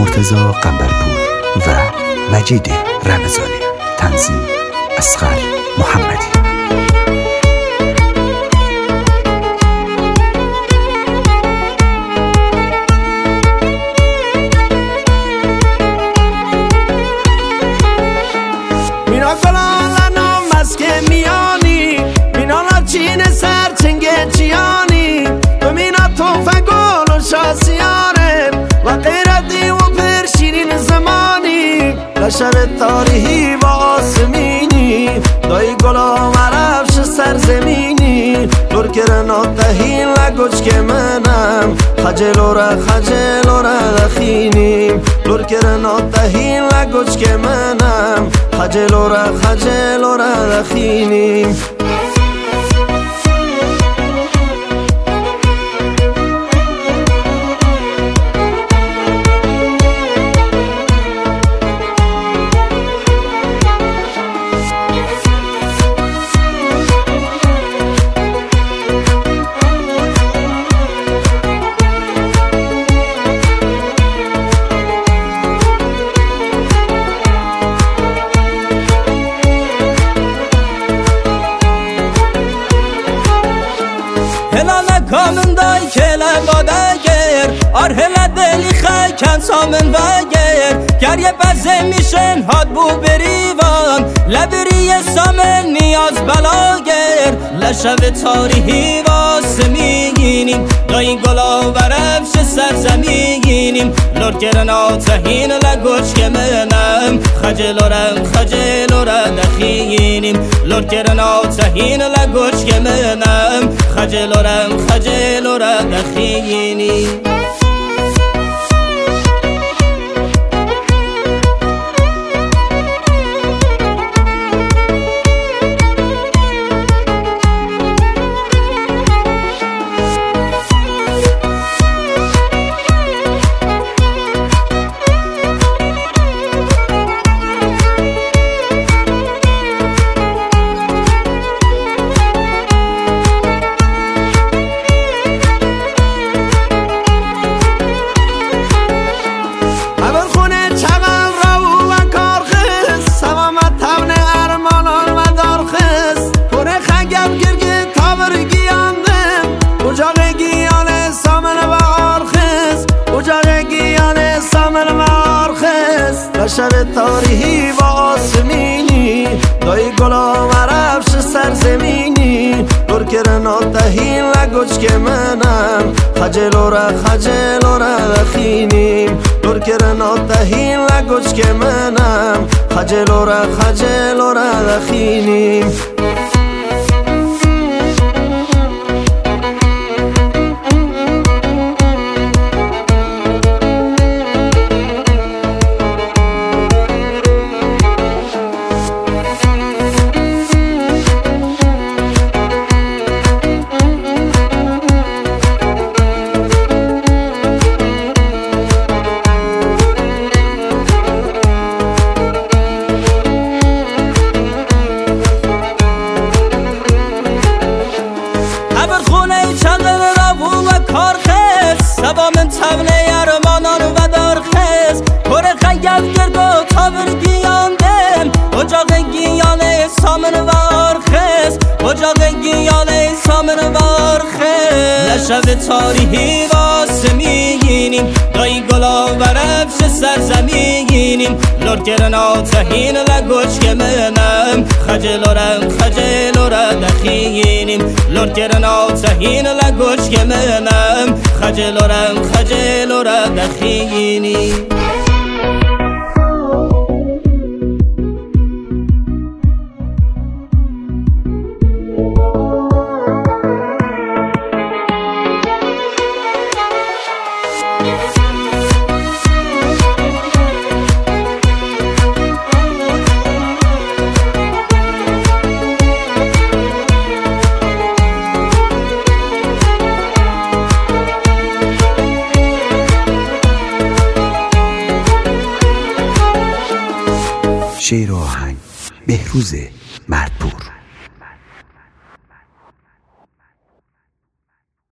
مرتضی قنبرپور و مجید رمضانی. تنظیم اصغر محمدی. مینا کلالا مسکه میانی مینا چین سر چنگه چیانی تو مینا توفه گل و شاسیاره و غیرتی و پرشیرین زمانی لشب تاریحی و آسمینی دایی گلا مرفش سرزمینی لرکرن و تهیل لگوچ که منم خجلوره دخینیم لرکرن و تهیل لگوچ که منم خجلوره دخینیم. Kamın day kele badager Arhele deli xelken samın vager Gerye bezemişen had bu berivan Lebiriye samın niyaz belager Leşev tarihi vasmiyinim Dayın gola verevş serzemiyinim Lorkeren atahin legoç kemenem Xacelore dekhiyinim Lorkeren atahin legoç kemenem خجلوره دخینی. لشب تاریحی و آسمینی دایی گلا مرفش سرزمینی لرکرن و تهیل لگوچ که منم خجلوره دخینیم لرکرن و تهیل لگوچ که منم خجلوره دخینیم. من تبنه ارمانان و دارخز پر خنگل گرگو تابر گیاندم اجاق گیانه سامن وارخز اجاق گیانه سامن وارخز لشب تاریحی واسمینیم دایی گلا ورفش سرزمینیم لرکرن آتهین لگوچ که منم خجلوره دخینیم لرکرن آتهین لگوچ که منم خجلوره دخینیم. شعر و آهنگ بهروز مردپور.